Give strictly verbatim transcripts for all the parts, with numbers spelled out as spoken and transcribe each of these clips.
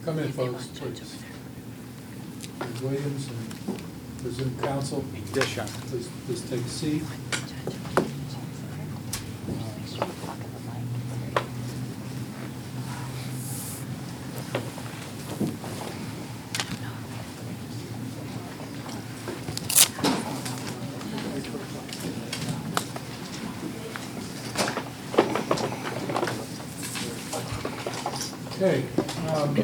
Come in, folks, please. Judge Williams and presumed counsel. Yes, Your Honor. Please, please take a seat. Okay. Um,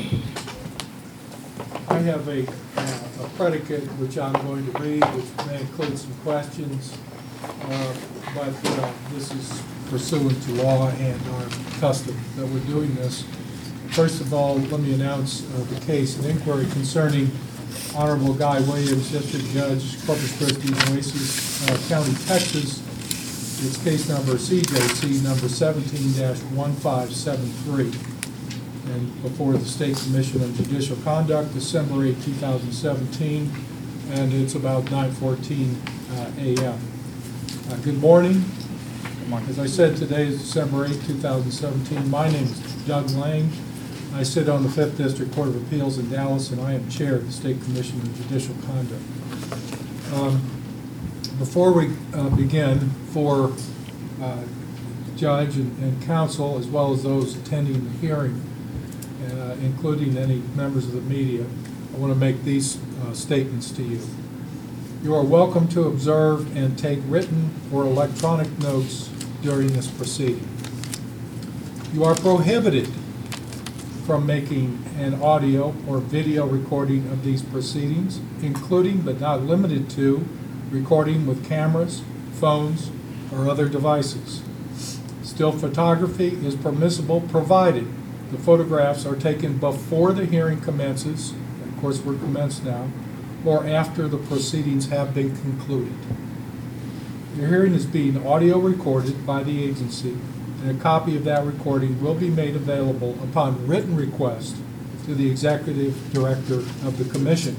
I have a, uh, a predicate which I'm going to read, which may include some questions, uh, but uh, this is pursuant to law and our custom that we're doing this. First of all, let me announce uh, the case, an inquiry concerning Honorable Guy Williams, District Judge, Corpus Christi, Nueces uh, County, Texas. It's case number C J C number seventeen dash one five seven three. And before the State Commission on Judicial Conduct, December eighth, two thousand seventeen, and it's about nine fourteen uh, a m Uh, good morning. Good morning. As I said, today is December eighth, two thousand seventeen. My name is Doug Lang. I sit on the fifth District Court of Appeals in Dallas, and I am chair of the State Commission on Judicial Conduct. Um, before we uh, begin, for uh, judge and, and counsel, as well as those attending the hearing, Uh, including any members of the media, I want to make these uh, statements to you. You are welcome to observe and take written or electronic notes during this proceeding. You are prohibited from making an audio or video recording of these proceedings, including but not limited to recording with cameras, phones, or other devices. Still photography is permissible provided the photographs are taken before the hearing commences, and of course we're commenced now, or after the proceedings have been concluded. Your hearing is being audio recorded by the agency, and a copy of that recording will be made available upon written request to the Executive Director of the Commission.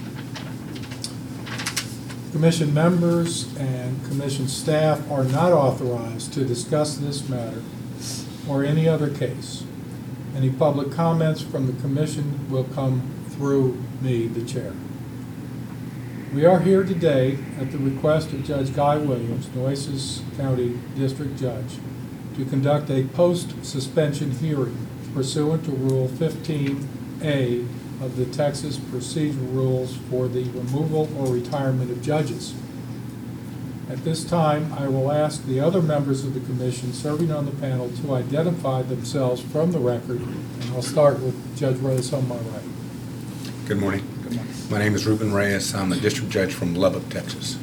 Commission members and Commission staff are not authorized to discuss this matter or any other case. Any public comments from the Commission will come through me, the chair. We are here today at the request of Judge Guy Williams, Nueces County District Judge, to conduct a post-suspension hearing pursuant to Rule fifteen A of the Texas Procedural Rules for the removal or retirement of judges. At this time, I will ask the other members of the Commission serving on the panel to identify themselves from the record, and I'll start with Judge Reyes on my right. Good morning. Good morning. My name is Ruben Reyes. I'm the District Judge from Lubbock, Texas.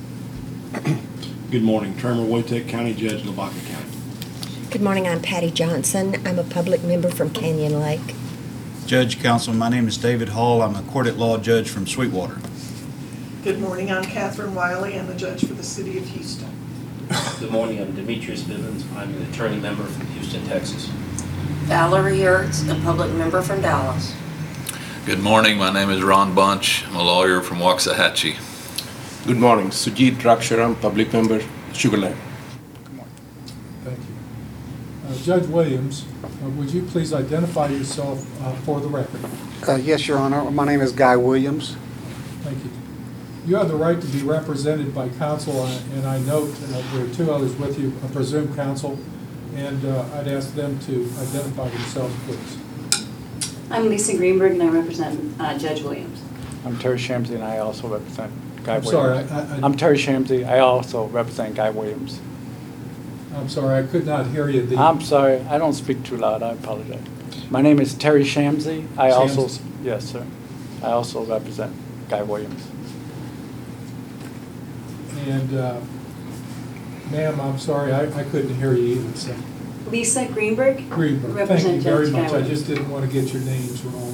Good morning. Termer Wojtek, County Judge, Lavaca County. Good morning, I'm Patty Johnson. I'm a public member from Canyon Lake. Judge, Counsel, my name is David Hall. I'm a court-at-law judge from Sweetwater. Good morning, I'm Catherine Wiley. I'm a judge for the City of Houston. Good morning, I'm Demetrius Bivens. I'm an attorney member from Houston, Texas. Valerie Ertz, a public member from Dallas. Good morning, my name is Ron Bunch. I'm a lawyer from Waxahachie. Good morning, Sujit Raksharam, public member, Sugar Land. Good morning. Thank you. Uh, Judge Williams, uh, would you please identify yourself uh, for the record? Uh, yes, Your Honor. My name is Guy Williams. Thank you. You have the right to be represented by counsel, uh, and I note uh, there are two others with you, a presumed counsel, and uh, I'd ask them to identify themselves, please. I'm Lisa Greenberg, and I represent uh, Judge Williams. I'm Terry Shamsey, and I also represent Guy I'm Williams. sorry, I- I- I'm Terry Shamsey. I also represent Guy Williams. I'm sorry, I could not hear you. The- I'm sorry. I don't speak too loud. I apologize. My name is Terry Shamsey. I also, Shamsey. yes, sir. I also represent Guy Williams. And, uh, ma'am, I'm sorry, I I couldn't hear you either, so. Lisa Greenberg. Greenberg, thank Represent you very Judge much. I Goward. just didn't want to get your names wrong.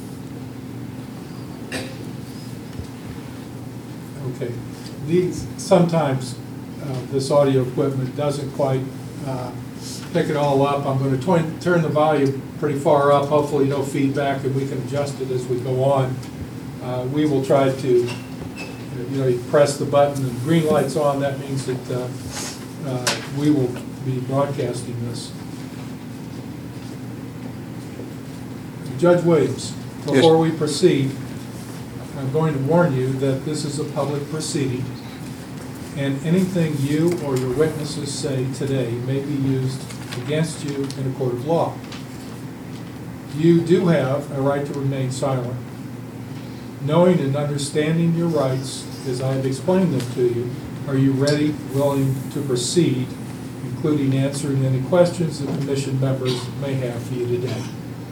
Okay. These, sometimes uh, this audio equipment doesn't quite uh, pick it all up. I'm going to turn the volume pretty far up, hopefully no feedback, and we can adjust it as we go on. Uh, We will try to, you know, you press the button and green light's on, that means that uh, uh, we will be broadcasting this. Judge Williams, before we proceed, I'm going to warn you that this is a public proceeding, and anything you or your witnesses say today may be used against you in a court of law. You do have a right to remain silent. Knowing and understanding your rights, as I have explained them to you, are you ready, willing to proceed, including answering any questions the commission members may have for you today?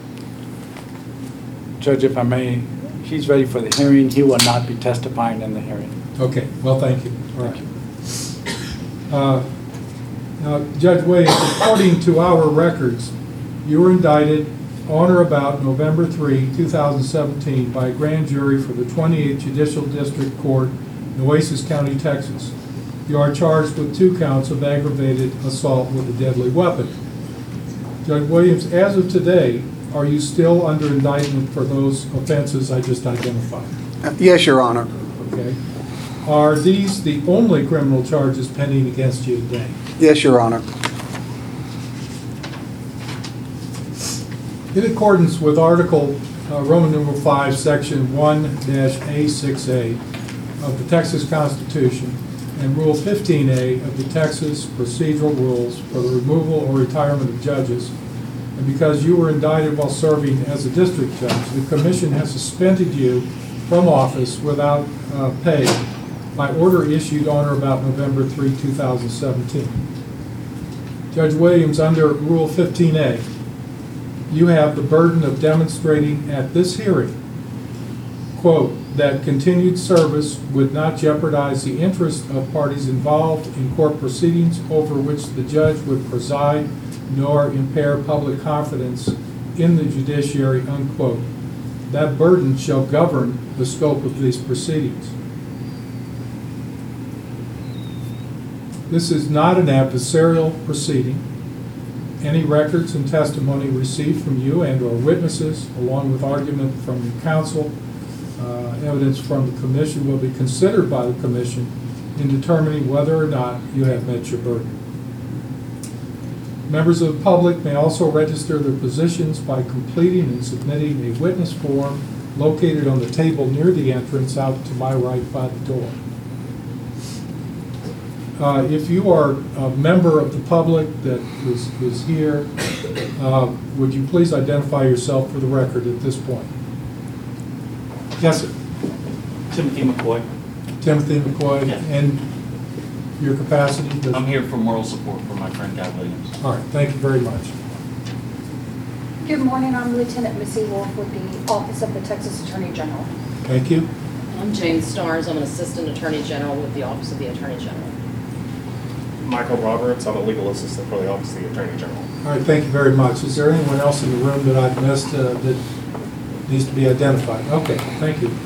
Judge, if I may, he's ready for the hearing. He will not be testifying in the hearing. Okay, well, thank you. All right. Uh, Now, Judge Williams, according to our records, you were indicted on or about November third, two thousand seventeen by a grand jury for the twenty-eighth Judicial District Court, Nueces County, Texas. You are charged with two counts of aggravated assault with a deadly weapon. Judge Williams, as of today, are you still under indictment for those offenses I just identified? Yes, Your Honor. Okay. Are these the only criminal charges pending against you today? Yes, Your Honor. In accordance with Article uh, Roman numeral five, Section one A six A of the Texas Constitution and Rule fifteen A of the Texas Procedural Rules for the removal or retirement of judges, and because you were indicted while serving as a district judge, the Commission has suspended you from office without uh, pay by order issued on or about November third, two thousand seventeen. Judge Williams, under Rule fifteen A, you have the burden of demonstrating at this hearing, quote, that continued service would not jeopardize the interest of parties involved in court proceedings over which the judge would preside, nor impair public confidence in the judiciary, unquote. That burden shall govern the scope of these proceedings. This is not an adversarial proceeding. Any records and testimony received from you and or witnesses, along with argument from your counsel, uh, evidence from the Commission, will be considered by the Commission in determining whether or not you have met your burden. Members of the public may also register their positions by completing and submitting a witness form located on the table near the entrance out to my right by the door. Uh, if you are a member of the public that is, is here, uh, would you please identify yourself for the record at this point? Yes, sir. Timothy McCoy. Timothy McCoy. Yeah. And your capacity? Does... I'm here for moral support for my friend Guy Williams. All right, thank you very much. Good morning, I'm Lieutenant Missy Wolf with the Office of the Texas Attorney General. Thank you. I'm Jane Stars, I'm an Assistant Attorney General with the Office of the Attorney General. Michael Roberts, I'm a legal assistant for the Office of the Attorney General. All right, thank you very much. Is there anyone else in the room that I've missed uh, that needs to be identified? Okay, thank you.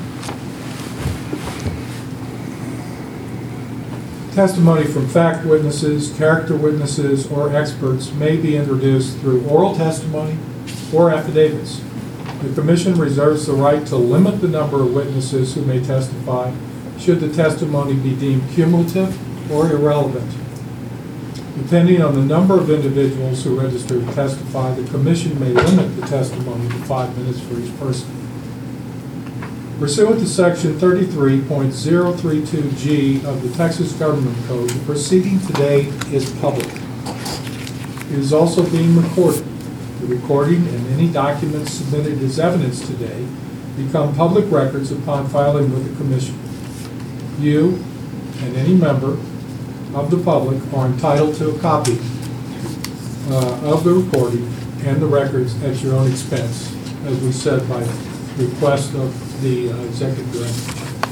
Testimony from fact witnesses, character witnesses, or experts may be introduced through oral testimony or affidavits. The Commission reserves the right to limit the number of witnesses who may testify should the testimony be deemed cumulative or irrelevant. Depending on the number of individuals who register to testify, the Commission may limit the testimony to five minutes for each person. Pursuant to Section thirty-three point zero three two G of the Texas Government Code, the proceeding today is public. It is also being recorded. The recording and any documents submitted as evidence today become public records upon filing with the Commission. You and any member of the public are entitled to a copy uh, of the recording and the records at your own expense, as we said, by request of the uh, executive director.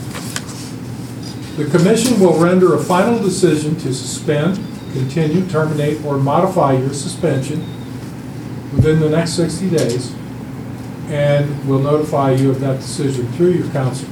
The Commission will render a final decision to suspend, continue, terminate, or modify your suspension within the next sixty days, and will notify you of that decision through your counsel.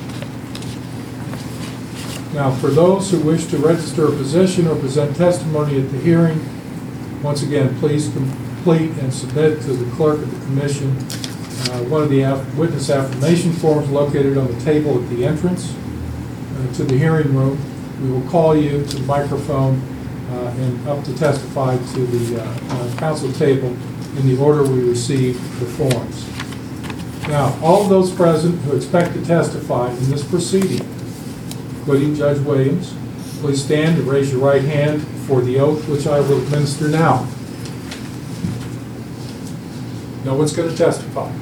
Now, for those who wish to register a position or present testimony at the hearing, once again, please complete and submit to the clerk of the Commission uh, one of the aff witness affirmation forms located on the table at the entrance uh, to the hearing room. We will call you to the microphone uh, and up to testify to the uh, uh, council table in the order we receive the forms. Now, all those present who expect to testify in this proceeding, including Judge Williams, please stand and raise your right hand for the oath which I will administer now. No one's going to testify.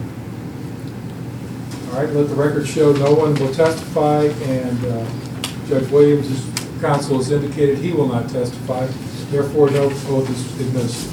All right, let the record show no one will testify, and uh, Judge Williams' counsel has indicated he will not testify. Therefore, no oath is administered.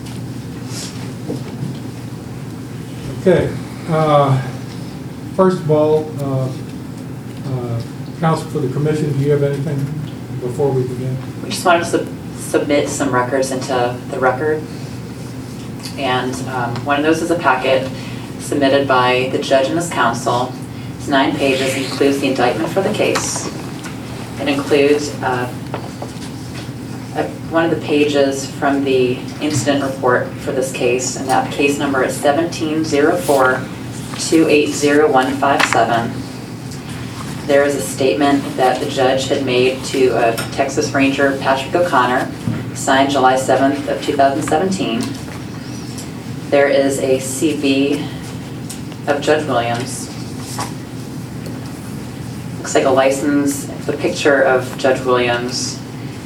Okay. Uh, first of all, uh, uh, counsel for the commission, do you have anything before we begin? We just wanted to sub submit some records into the record. And um, one of those is a packet submitted by the judge and his counsel. It's nine pages. It includes the indictment for the case. It includes uh, uh, one of the pages from the incident report for this case, and that case number is seventeen oh four, two eight zero one five seven. There is a statement that the judge had made to uh, Texas Ranger Patrick O'Connor, signed July seventh of two thousand seventeen. There is a C V of Judge Williams. Looks like a license, the picture of Judge Williams.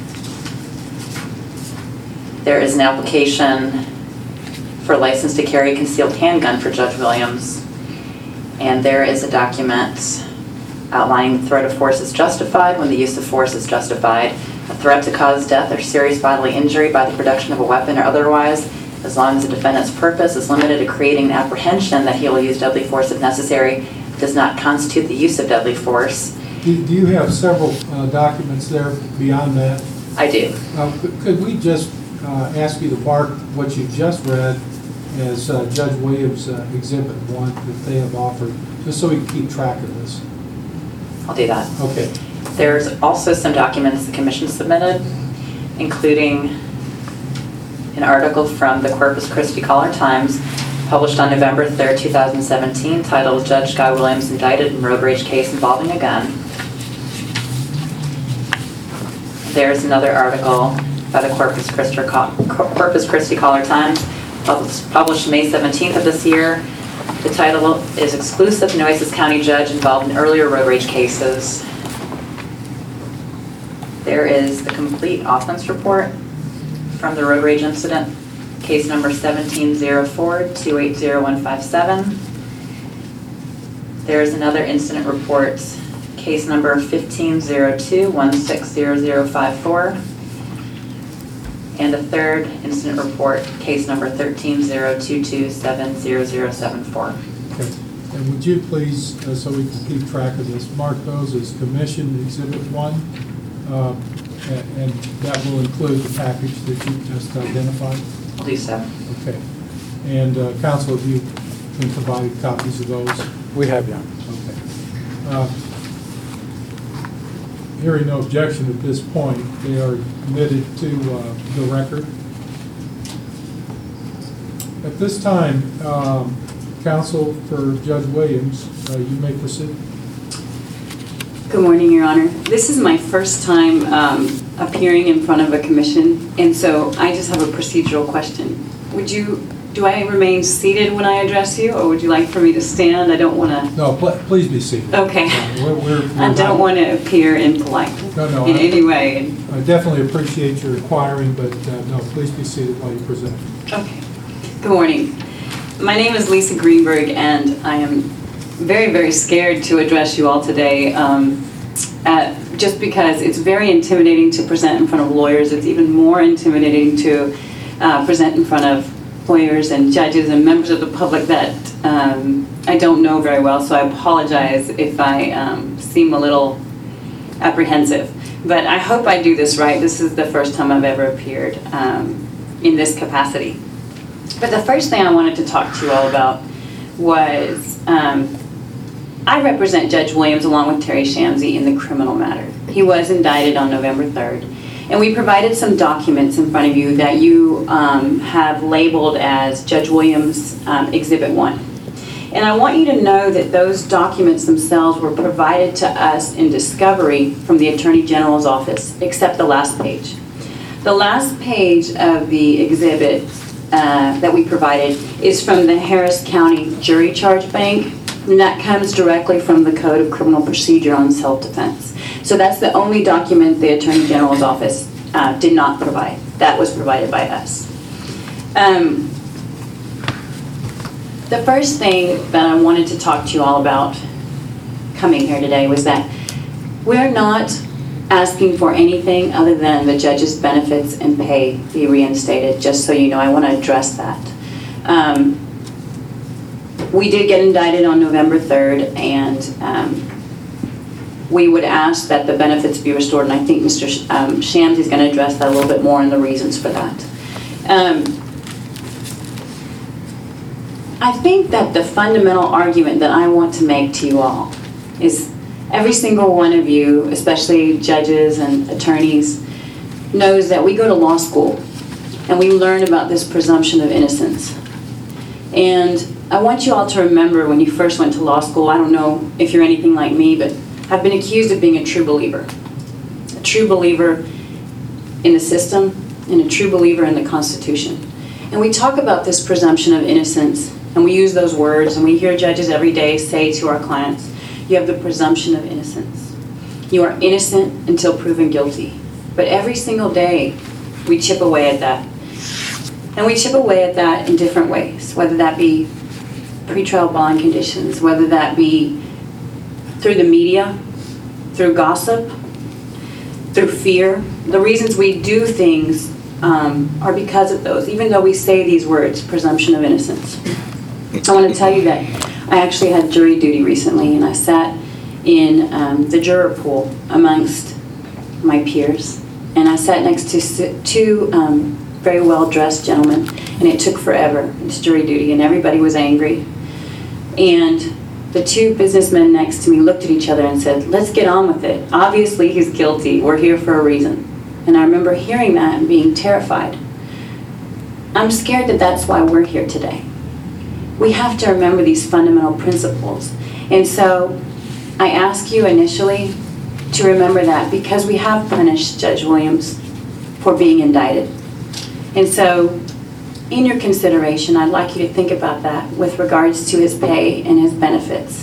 There is an application for a license to carry a concealed handgun for Judge Williams. And there is a document outlining the threat of force is justified when the use of force is justified. A threat to cause death or serious bodily injury by the production of a weapon or otherwise, as long as the defendant's purpose is limited to creating an apprehension that he will use deadly force if necessary, does not constitute the use of deadly force. Do, do you have several uh, documents there beyond that? I do. Uh, could, could we just uh, ask you to mark what you just read as uh, Judge Williams uh, Exhibit one that they have offered, just so we can keep track of this? I'll do that. Okay. There's also some documents the commission submitted, including an article from the Corpus Christi Caller-Times published on November third, two thousand seventeen, titled Judge Guy Williams Indicted in Road Rage Case Involving a Gun. There's another article by the Corpus Christi, Corpus Christi Caller-Times published May seventeenth of this year. The title is Exclusive Nueces County Judge Involved in Earlier Road Rage Cases. There is the complete offense report from the road rage incident, case number seventeen oh four, two eight zero one five seven. There is another incident report, case number fifteen oh two, one six zero zero five four. And a third incident report, case number thirteen oh two two, seven zero zero seven four. Okay. And would you please, uh, so we can keep track of this, mark those as Commission Exhibit one, uh, and, and that will include the package that you just identified? I'll do so. Okay. And uh, Counsel, have you been provided copies of those? We have, yeah. Okay. Uh, Hearing no objection at this point, they are committed to uh, the record. At this time, um, counsel for Judge Williams, uh, you may proceed. Good morning, Your Honor. This is my first time um, appearing in front of a commission, and so I just have a procedural question. Would you, do I remain seated when I address you, or would you like for me to stand? I don't want to. No, pl please be seated. Okay. Uh, we're, we're, we're I don't want to appear impolite no, no, in I, any way. I definitely appreciate your inquiring, but uh, no, please be seated while you present. Okay. Good morning. My name is Lisa Greenberg, and I am very, very scared to address you all today, um, uh, just because it's very intimidating to present in front of lawyers. It's even more intimidating to uh, present in front of lawyers and judges and members of the public that um, I don't know very well, so I apologize if I um, seem a little apprehensive. But I hope I do this right. This is the first time I've ever appeared um, in this capacity. But the first thing I wanted to talk to you all about was um, I represent Judge Williams along with Terry Shamsey in the criminal matter. He was indicted on November third. And we provided some documents in front of you that you um, have labeled as Judge Williams um, Exhibit one. And I want you to know that those documents themselves were provided to us in discovery from the Attorney General's office, except the last page. The last page of the exhibit uh, that we provided is from the Harris County Jury Charge Bank, and that comes directly from the Code of Criminal Procedure on Self-Defense. So that's the only document the Attorney General's office uh, did not provide. That was provided by us. Um, the first thing that I wanted to talk to you all about coming here today was that we're not asking for anything other than the judge's benefits and pay be reinstated, just so you know. I want to address that. Um, we did get indicted on November third, and um, we would ask that the benefits be restored, and I think Mister Sh um, Shamsi is going to address that a little bit more and the reasons for that. Um, I think that the fundamental argument that I want to make to you all is every single one of you, especially judges and attorneys, knows that we go to law school and we learn about this presumption of innocence. And I want you all to remember when you first went to law school, I don't know if you're anything like me, but I've been accused of being a true believer. A true believer in the system and a true believer in the Constitution. And we talk about this presumption of innocence, and we use those words, and we hear judges every day say to our clients, you have the presumption of innocence. You are innocent until proven guilty. But every single day, we chip away at that. And we chip away at that in different ways, whether that be pretrial bond conditions, whether that be through the media, through gossip, through fear. The reasons we do things um, are because of those, even though we say these words, presumption of innocence. I want to tell you that I actually had jury duty recently, and I sat in um, the juror pool amongst my peers, and I sat next to two um, very well-dressed gentlemen, and it took forever. It's jury duty, and everybody was angry. And the two businessmen next to me looked at each other and said, let's get on with it. Obviously, he's guilty. We're here for a reason. And I remember hearing that and being terrified. I'm scared that that's why we're here today. We have to remember these fundamental principles. And so I ask you initially to remember that, because we have punished Judge Williams for being indicted. And so in your consideration, I'd like you to think about that with regards to his pay and his benefits.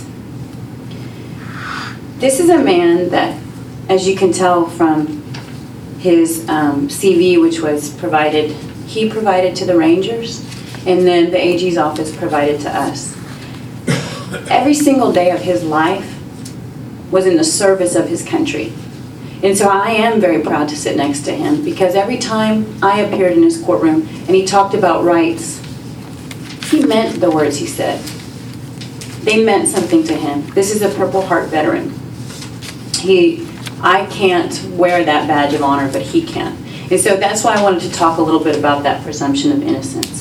This is a man that, as you can tell from his um, C V, which was provided, he provided to the Rangers, and then the A G's office provided to us. Every single day of his life was in the service of his country. And so I am very proud to sit next to him, because every time I appeared in his courtroom and he talked about rights, he meant the words he said. They meant something to him. This is a Purple Heart veteran. He, I can't wear that badge of honor, but he can. And so that's why I wanted to talk a little bit about that presumption of innocence.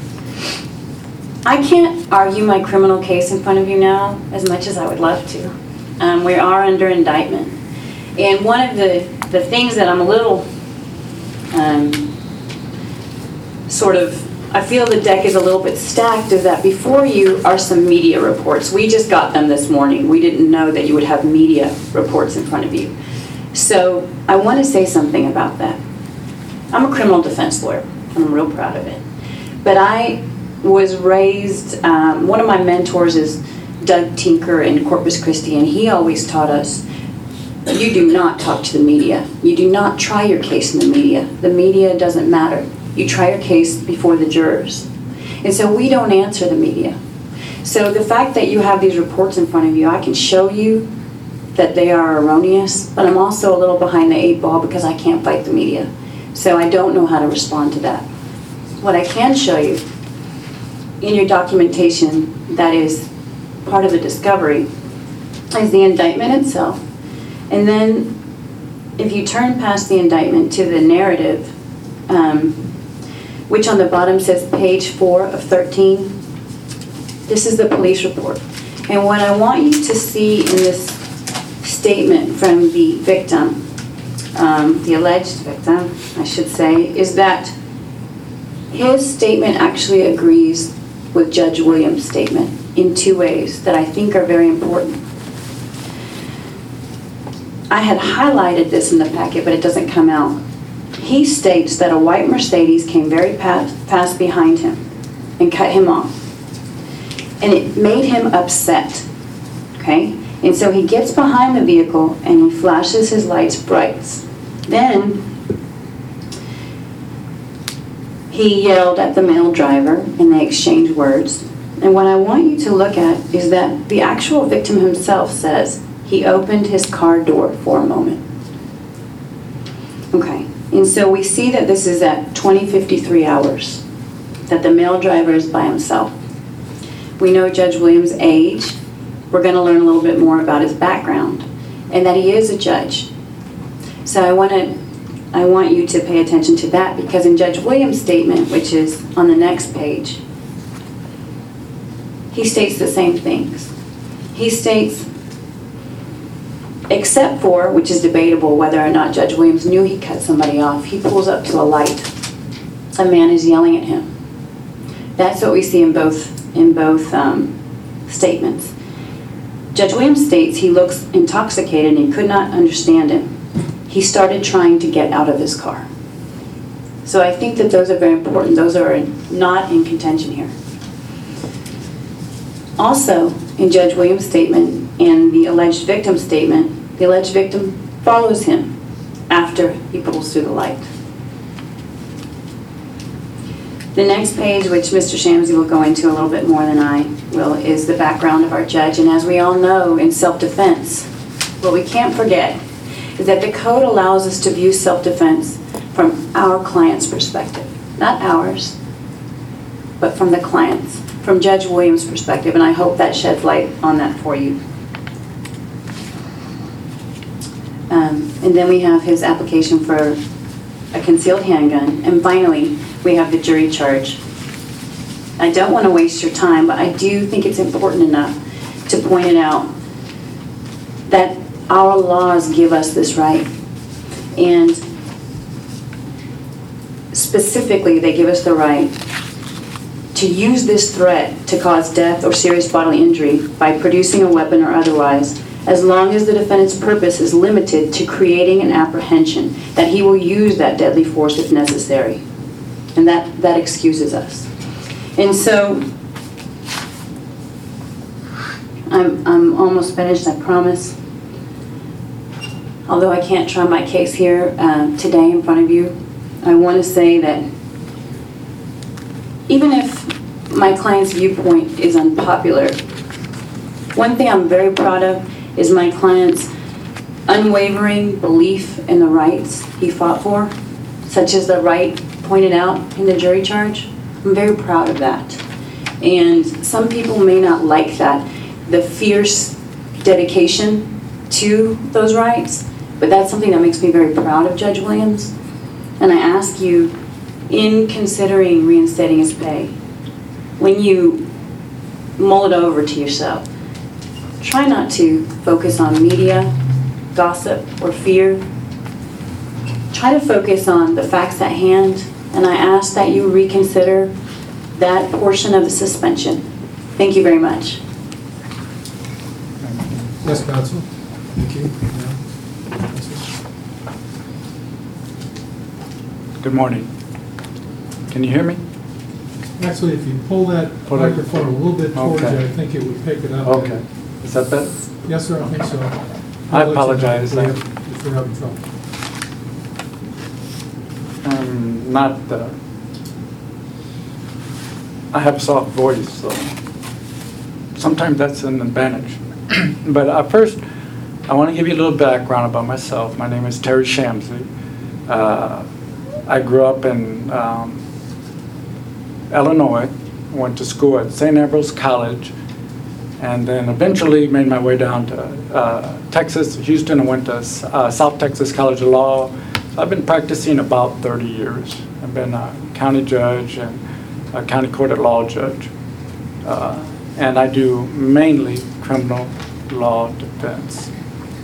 I can't argue my criminal case in front of you now as much as I would love to. Um, we are under indictment. And one of the, the things that I'm a little um, sort of, I feel the deck is a little bit stacked, is that before you are some media reports. We just got them this morning. We didn't know that you would have media reports in front of you. So I want to say something about that. I'm a criminal defense lawyer, and I'm real proud of it. But I was raised, um, one of my mentors is Doug Tinker in Corpus Christi, and he always taught us, you do not talk to the media. You do not try your case in the media. The media doesn't matter. You try your case before the jurors. And so we don't answer the media. So the fact that you have these reports in front of you, I can show you that they are erroneous, but I'm also a little behind the eight ball because I can't fight the media. So I don't know how to respond to that. What I can show you in your documentation that is part of the discovery is the indictment itself. And then if you turn past the indictment to the narrative, um, which on the bottom says page four of thirteen, this is the police report. And what I want you to see in this statement from the victim, um, the alleged victim, I should say, is that his statement actually agrees with Judge Williams' statement in two ways that I think are very important. I had highlighted this in the packet, but it doesn't come out. he states that a white Mercedes came very pa- fast behind him and cut him off. And it made him upset, okay? And so he gets behind the vehicle and he flashes his lights bright. Then he yelled at the male driver and they exchanged words. And what I want you to look at is that the actual victim himself says he opened his car door for a moment. Okay, and so we see that this is at twenty fifty-three hours, that the male driver is by himself. We know Judge Williams' age. We're going to learn a little bit more about his background, and that he is a judge. So I want to, I want you to pay attention to that, because in Judge Williams' statement, which is on the next page, he states the same things. He states, except for, which is debatable whether or not Judge Williams knew he cut somebody off, he pulls up to a light. A man is yelling at him. That's what we see in both in both um, statements. Judge Williams states he looks intoxicated and he could not understand him. He started trying to get out of his car. So I think that those are very important. Those are not in contention here. Also, in Judge Williams' statement and the alleged victim's statement, the alleged victim follows him after he pulls through the light. The next page, which Mister Shamsi will go into a little bit more than I will, is the background of our judge. And as we all know, in self-defense, what we can't forget is that the code allows us to view self-defense from our client's perspective. Not ours, but from the client's, from Judge Williams' perspective. And I hope that sheds light on that for you. Um, and then we have his application for a concealed handgun. And finally, we have the jury charge. I don't want to waste your time, but I do think it's important enough to point it out that our laws give us this right. And specifically, they give us the right to use this threat to cause death or serious bodily injury by producing a weapon or otherwise, as long as the defendant's purpose is limited to creating an apprehension that he will use that deadly force if necessary. And that, that excuses us. And so, I'm, I'm almost finished, I promise. Although I can't try my case here uh, today in front of you, I want to say that even if my client's viewpoint is unpopular, one thing I'm very proud of is my client's unwavering belief in the rights he fought for, such as the right pointed out in the jury charge. I'm very proud of that. And some people may not like that, the fierce dedication to those rights, but that's something that makes me very proud of Judge Williams. And I ask you, in considering reinstating his pay, when you mull it over to yourself, try not to focus on media, gossip, or fear. Try to focus on the facts at hand, and I ask that you reconsider that portion of the suspension. Thank you very much. Yes, counsel. Thank you. Good morning. Can you hear me? Actually, if you pull that Pull it- microphone a little bit towards you, Okay. I think it would pick it up. Okay. Is that better? Yes, sir, I think so. I I'll let you know apologize. If we're- if we're having trouble. Um, not, uh, I have a soft voice, so sometimes that's an advantage. But uh, first, I want to give you a little background about myself. My name is Terry Shamsi. Uh, I grew up in um, Illinois, went to school at Saint Ambrose College, and then eventually made my way down to uh, Texas, Houston, and went to uh, South Texas College of Law. So I've been practicing about thirty years. I've been a county judge and a county court at law judge. Uh, and I do mainly criminal law defense.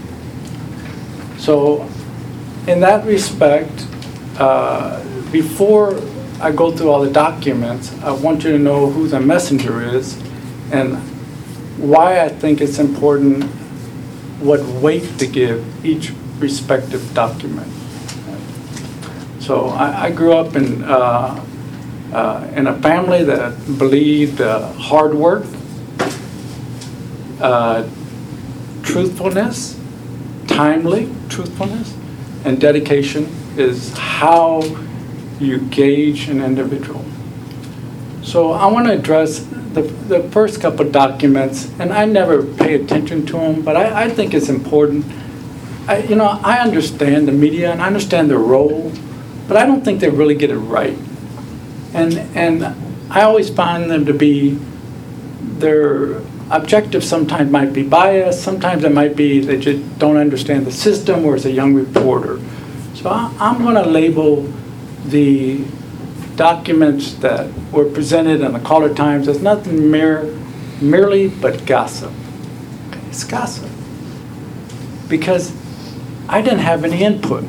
So in that respect, uh, before I go through all the documents, I want you to know who the messenger is and why I think it's important what weight to give each respective document. So I, I grew up in, uh, uh, in a family that believed uh, hard work, uh, truthfulness, timely truthfulness, and dedication is how you gauge an individual. So I want to address the, the first couple of documents, and I never pay attention to them, but I, I think it's important. I, you know, I understand the media and I understand their role, but I don't think they really get it right. And, and I always find them to be, their objectives sometimes might be biased, sometimes it might be they just don't understand the system or it's a young reporter. So I, I'm going to label the documents that were presented in the Caller Times as nothing mere, merely but gossip. Okay, it's gossip. Because I didn't have any input.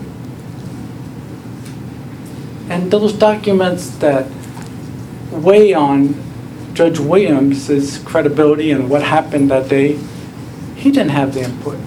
And those documents that weigh on Judge Williams' credibility and what happened that day, he didn't have the input.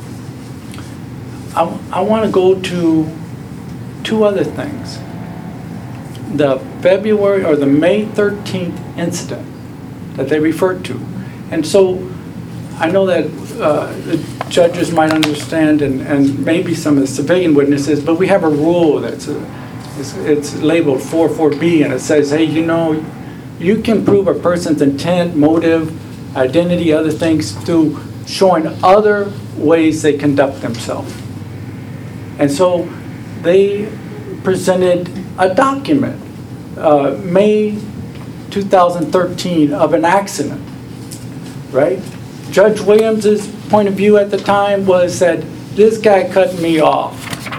I, I want to go to two other things. The February or the May thirteenth incident that they referred to. And so I know that uh, the judges might understand and, and maybe some of the civilian witnesses, but we have a rule that's a, it's, it's labeled four four B, and it says, hey, you know, you can prove a person's intent, motive, identity, other things through showing other ways they conduct themselves. And so they presented a document, uh, May two thousand thirteen, of an accident, right? Judge Williams's point of view at the time was that this guy cut me off,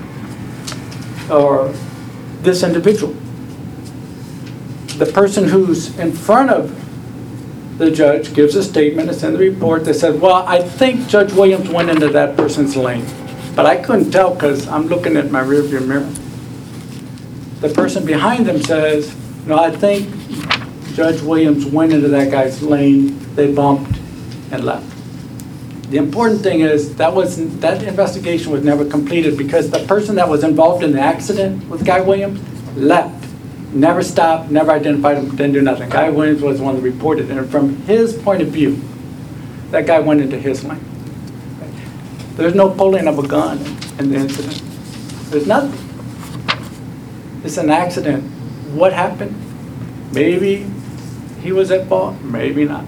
or this individual. The person who's in front of the judge gives a statement, it's in the report, that said, well, I think Judge Williams went into that person's lane. But I couldn't tell because I'm looking at my rearview mirror. The person behind them says, no, I think Judge Williams went into that guy's lane, they bumped and left. The important thing is that was that investigation was never completed because the person that was involved in the accident with Guy Williams left, never stopped, never identified him, didn't do nothing. Guy Williams was the one that reported, and from his point of view, that guy went into his lane. There's no pulling of a gun in the incident. There's nothing. It's an accident. What happened? Maybe he was at fault, maybe not.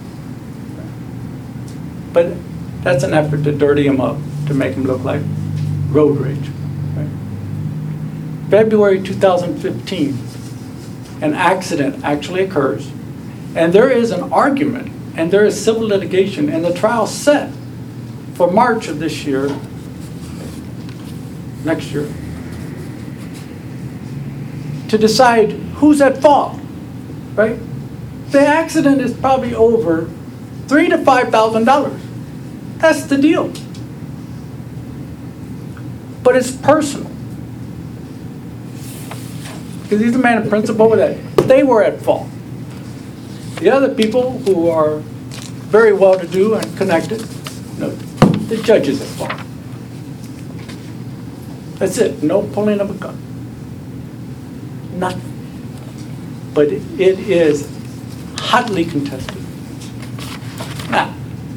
But that's an effort to dirty him up, to make him look like road rage. Right? February two thousand fifteen, an accident actually occurs, and there is an argument, and there is civil litigation, and the trial set for March of this year, next year, to decide who's at fault, right? The accident is probably over three to five thousand dollars. That's the deal. But it's personal. Because he's a man of principle with that. They were at fault. The other people who are very well-to-do and connected, no, the judge is at fault. That's it. No pulling of a gun. Nothing. But it is hotly contested. Now,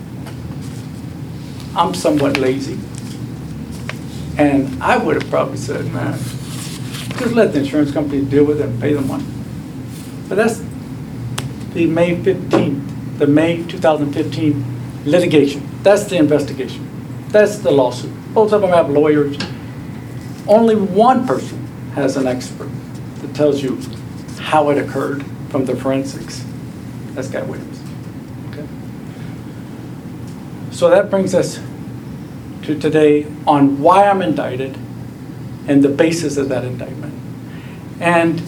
I'm somewhat lazy. And I would have probably said, man, just let the insurance company deal with it and pay them money. But that's the May fifteenth, the May two thousand fifteen litigation. That's the investigation. That's the lawsuit. Both of them have lawyers. Only one person has an expert that tells you how it occurred from the forensics. That's Guy Williams. Okay? So that brings us to today on why I'm indicted and the basis of that indictment. And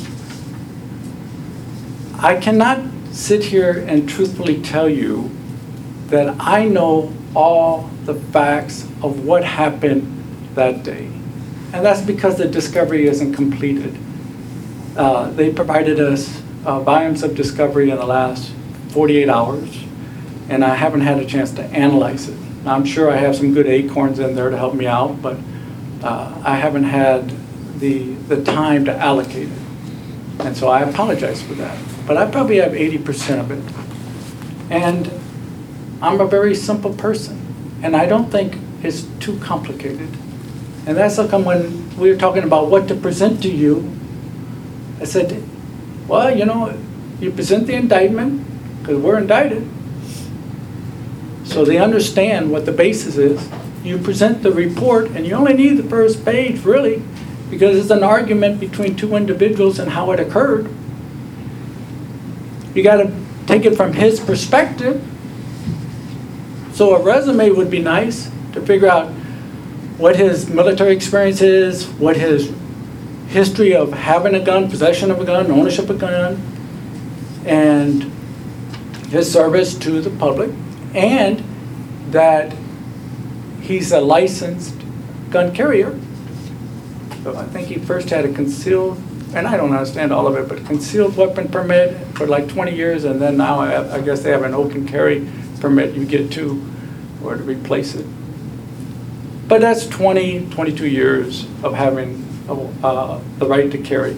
I cannot sit here and truthfully tell you that I know all the facts of what happened that day. And that's because the discovery isn't completed. Uh, they provided us uh, volumes of discovery in the last forty-eight hours, and I haven't had a chance to analyze it. Now, I'm sure I have some good acorns in there to help me out, but uh, I haven't had the, the time to allocate it. And so I apologize for that. But I probably have eighty percent of it. And I'm a very simple person. And I don't think it's too complicated. And that's how come when we were talking about what to present to you, I said, well, you know, you present the indictment, because we're indicted. So they understand what the basis is. You present the report, and you only need the first page, really, because it's an argument between two individuals and how it occurred. You got to take it from his perspective. So a resume would be nice to figure out what his military experience is, what his history of having a gun, possession of a gun, ownership of a gun, and his service to the public, and that he's a licensed gun carrier. So I think he first had a concealed, and I don't understand all of it, but concealed weapon permit for like twenty years, and then now I, have, I guess they have an open carry permit you get to, or to replace it. But that's twenty, twenty-two years of having uh, the right to carry.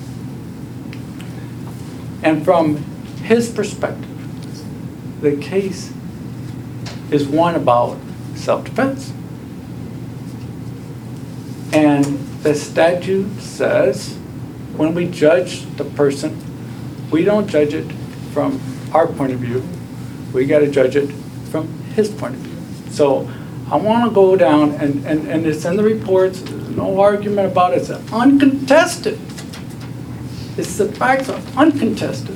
And from his perspective, the case is one about self-defense. And the statute says when we judge the person, we don't judge it from our point of view. We got to judge it from his point of view. So I want to go down, and, and, and it's in the reports, there's no argument about it, it's uncontested. It's the facts are uncontested.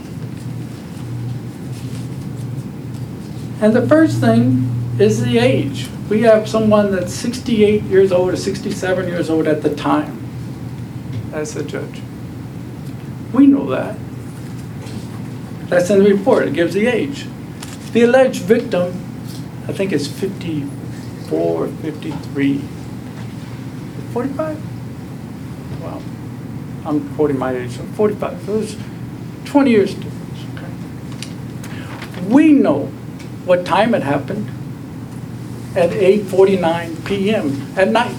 And the first thing is the age. We have someone that's sixty-eight years old or sixty-seven years old at the time as a judge. We know that. That's in the report, it gives the age. The alleged victim, I think is fifty-four, fifty-three, forty-five? Well, I'm quoting my age, so forty-five. So it's twenty years difference, okay? We know what time it happened at eight forty-nine p m at night.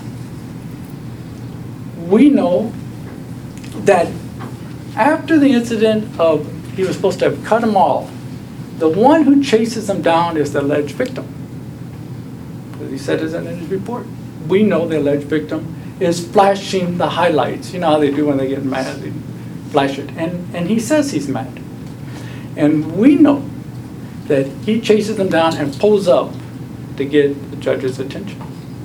We know that after the incident of he was supposed to have cut him off, the one who chases him down is the alleged victim. Because he said it in his report. We know the alleged victim is flashing the highlights. You know how they do when they get mad, they flash it. And, and he says he's mad. And we know that he chases them down and pulls up to get the judge's attention.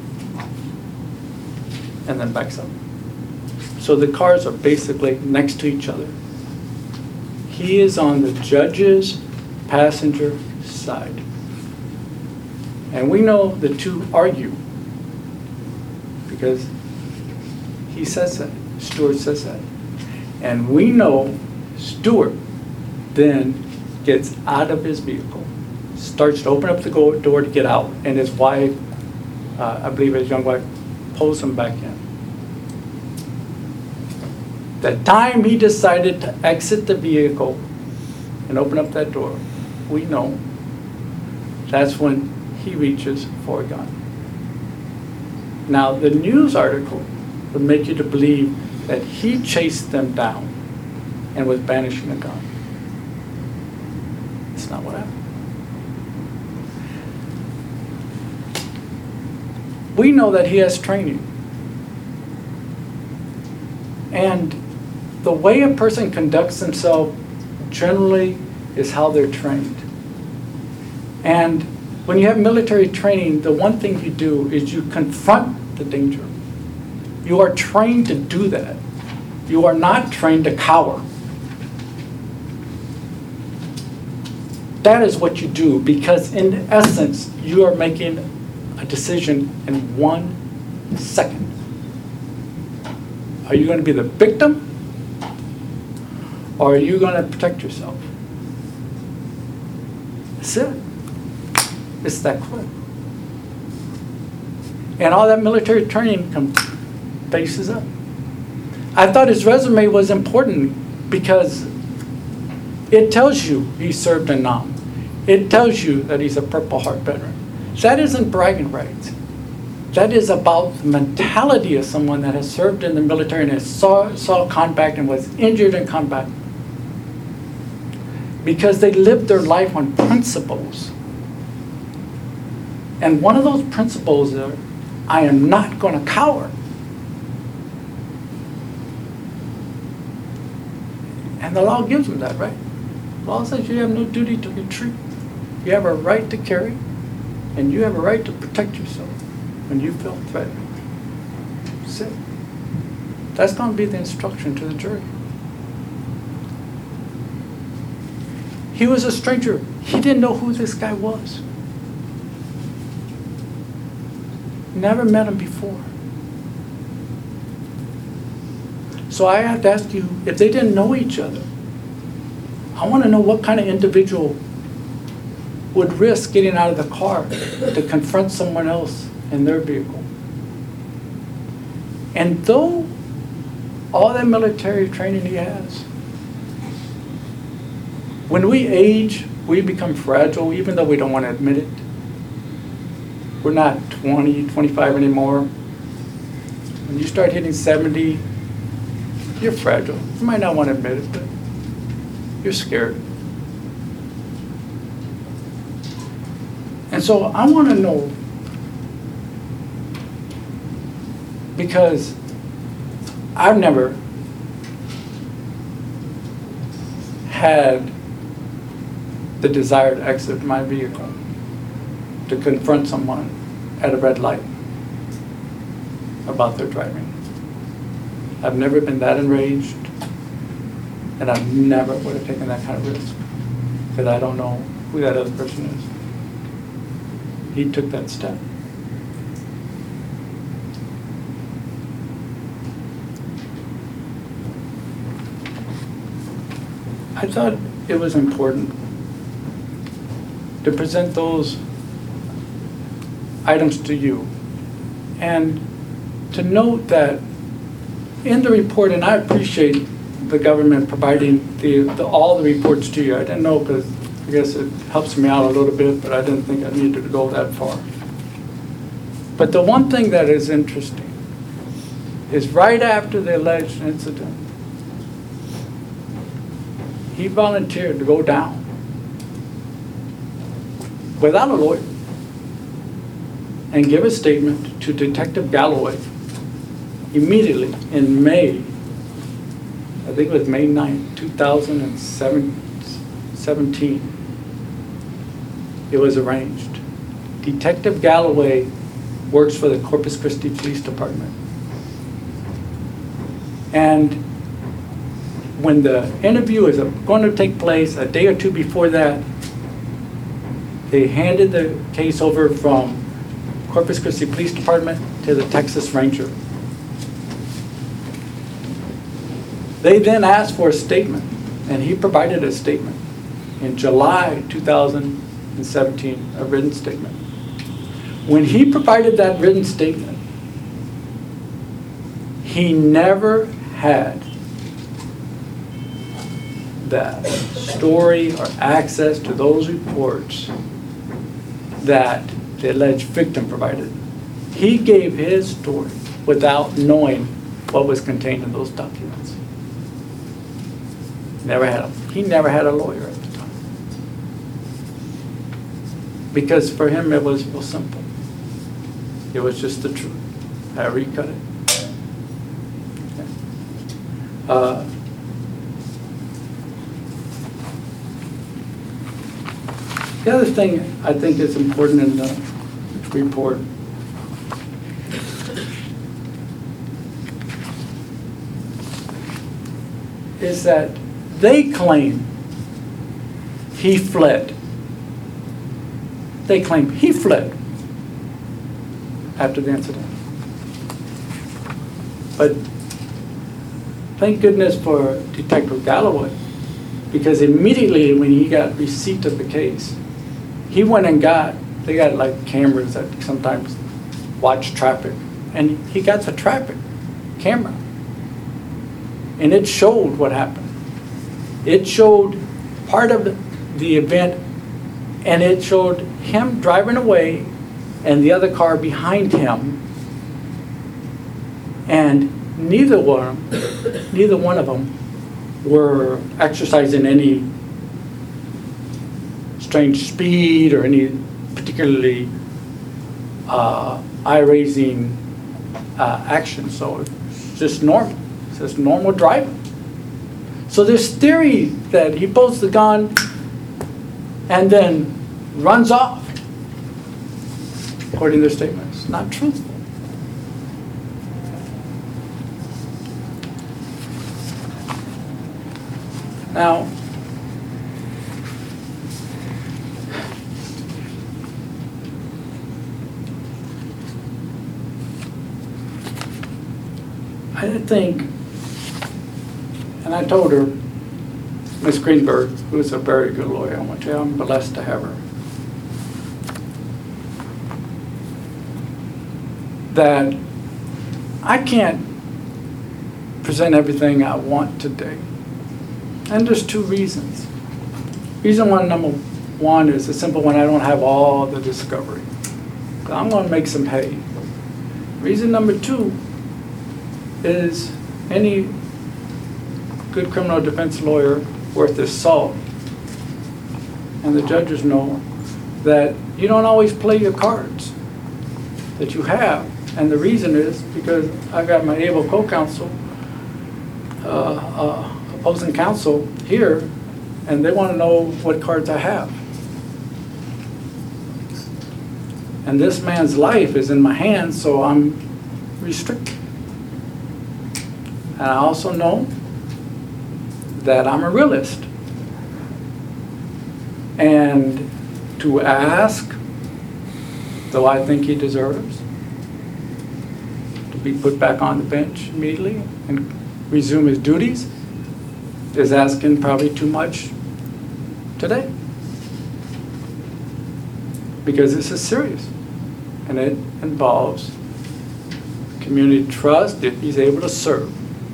And then backs up. So the cars are basically next to each other. He is on the judge's passenger side. And we know the two argue because he says that, Stewart says that. And we know Stewart then gets out of his vehicle, starts to open up the door to get out, and his wife, uh, I believe his young wife, pulls him back in. The time he decided to exit the vehicle and open up that door, we know that's when he reaches for a gun. Now, the news article would make you to believe that he chased them down and was brandishing a gun. It's not what happened. We know that he has training. And the way a person conducts himself generally is how they're trained. And when you have military training, the one thing you do is you confront the danger. You are trained to do that. You are not trained to cower. That is what you do, because in essence, you are making a decision in one second. Are you going to be the victim, or are you going to protect yourself? That's it. It's that quick. And all that military training comes faces up. I thought his resume was important because it tells you he served in Nam. It tells you that he's a Purple Heart veteran. That isn't bragging rights. That is about the mentality of someone that has served in the military and has saw, saw combat and was injured in combat. Because they lived their life on principles. And one of those principles are, I am not going to cower. And the law gives them that, right? The law says you have no duty to retreat. You have a right to carry, and you have a right to protect yourself when you feel threatened. Sit. That's going to be the instruction to the jury. He was a stranger. He didn't know who this guy was. Never met him before. So I have to ask you, if they didn't know each other, I want to know what kind of individual would risk getting out of the car to confront someone else in their vehicle. And though all that military training he has, when we age, we become fragile, even though we don't want to admit it. We're not twenty, twenty-five anymore. When you start hitting seventy, you're fragile. You might not want to admit it, but you're scared. And so I want to know, because I've never had the desire to exit my vehicle to confront someone at a red light about their driving. I've never been that enraged, and I never would have taken that kind of risk, because I don't know who that other person is. He took that step. I thought it was important to present those items to you, and to note that in the report, and I appreciate the government providing the, the all the reports to you. I didn't know, because I guess it helps me out a little bit, but I didn't think I needed to go that far. But the one thing that is interesting is right after the alleged incident, he volunteered to go down without a lawyer and give a statement to Detective Galloway immediately in May, I think it was May ninth, two thousand seventeen. It was arranged. Detective Galloway works for the Corpus Christi Police Department. And when the interview is going to take place a day or two before that, they handed the case over from Corpus Christi Police Department to the Texas Ranger. They then asked for a statement, and he provided a statement in July two thousand seventeen, a written statement. When he provided that written statement, he never had the story or access to those reports that the alleged victim provided. He gave his story without knowing what was contained in those documents. Never had a, he never had a lawyer at the time. Because for him it was real simple. It was just the truth, however you cut it. Uh, the other thing I think is important in the report is that they claim he fled. They claim he fled after the incident. But thank goodness for Detective Galloway, because immediately when he got receipt of the case, he went and got, they got like cameras that sometimes watch traffic, and he got the traffic camera. And it showed what happened. It showed part of the event, and it showed him driving away and the other car behind him. And neither one, neither one of them were exercising any strange speed or any particularly uh, eye-raising uh, action. So it's just normal. It's just normal driving. So this theory that he pulls the gun and then runs off, according to their statement, is not truthful. Now, I think, and I told her, Miss Greenberg, who's a very good lawyer, I want to tell you, I'm blessed to have her, that I can't present everything I want today. And there's two reasons. Reason one, number one, is a simple one. I don't have all the discovery. So I'm going to make some hay. Reason number two is any good criminal defense lawyer worth his salt, and the judges know that you don't always play your cards that you have. And the reason is because I've got my able co-counsel, uh, uh, opposing counsel here, and they want to know what cards I have. And this man's life is in my hands, so I'm restricted. And I also know that I'm a realist. And to ask, though I think he deserves, to be put back on the bench immediately and resume his duties, is asking probably too much today. Because this is serious. And it involves community trust if he's able to serve.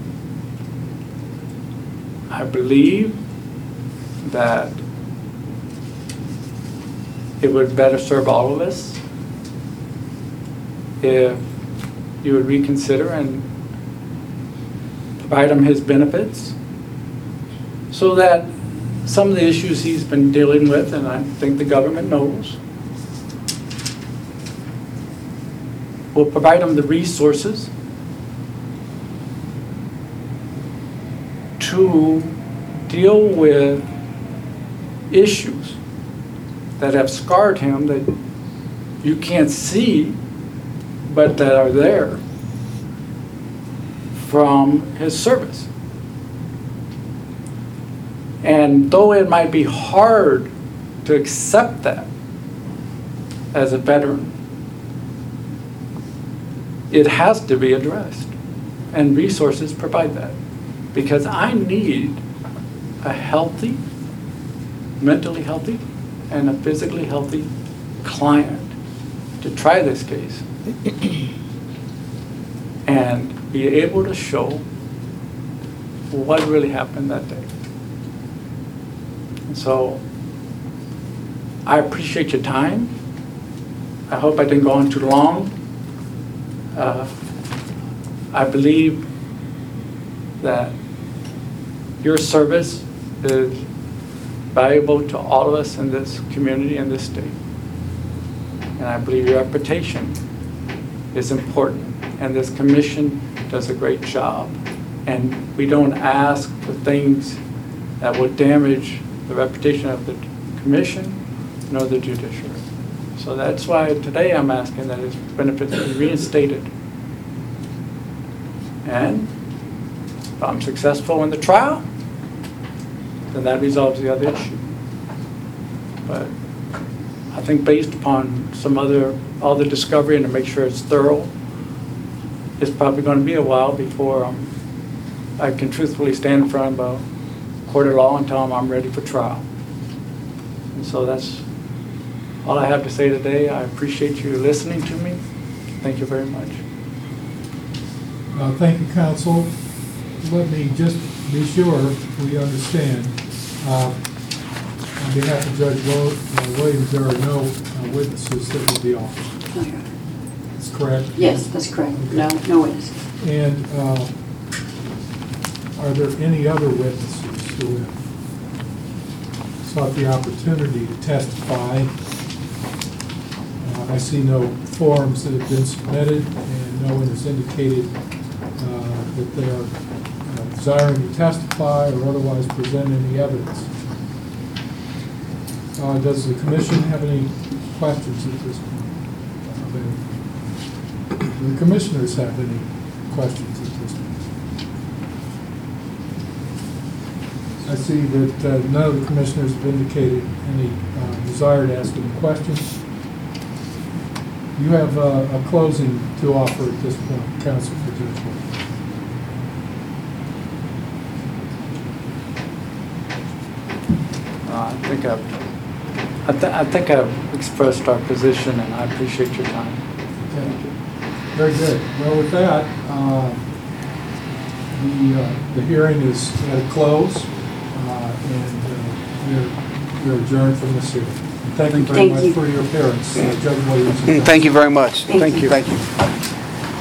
I believe that it would better serve all of us if you would reconsider and provide him his benefits, so that some of the issues he's been dealing with, and I think the government knows, will provide him the resources to deal with issues that have scarred him that you can't see, but that are there from his service. And though it might be hard to accept that as a veteran, it has to be addressed, and resources provide that. Because I need a healthy, mentally healthy, and a physically healthy client to try this case and be able to show what really happened that day. And so I appreciate your time. I hope I didn't go on too long. Uh, I believe that your service is valuable to all of us in this community and this state. And I believe your reputation is important. And this commission does a great job. And we don't ask for things that will damage the reputation of the commission nor the judiciary. So that's why today I'm asking that his benefits be reinstated. And if I'm successful in the trial, then that resolves the other issue. But I think based upon some other, all the discovery and to make sure it's thorough, it's probably going to be a while before um, I can truthfully stand in front of a court of law and tell them I'm ready for trial. And so that's all I have to say today. I appreciate you listening to me. Thank you very much. Uh, thank you, counsel. Let me just be sure we understand. Uh, on behalf of Judge Wil- uh, Williams, there are no uh, witnesses that will be offered. No, Your Honor. That's correct? Yes, that's correct. No, no witnesses. And uh, are there any other witnesses who have sought the opportunity to testify? Uh, I see no forms that have been submitted, and no one has indicated uh, that they are uh, desiring to testify or otherwise present any evidence. Uh, Does the commission have any questions at this point? Do the commissioners have any questions at this point? I see that uh, none of the commissioners have indicated any uh, desire to ask any questions. You have uh, a closing to offer at this point, Counsel for Judge White. Uh, I think I've, I, th- I think I've expressed our position, and I appreciate your time. Thank you. Very good. Well, with that, uh, the, uh, the hearing is at a close, uh, and uh, we're, we're adjourned from this hearing. Thank you very Thank much you. for your appearance, uh, Judge Williams. Thank you very much. Thank you. Thank you.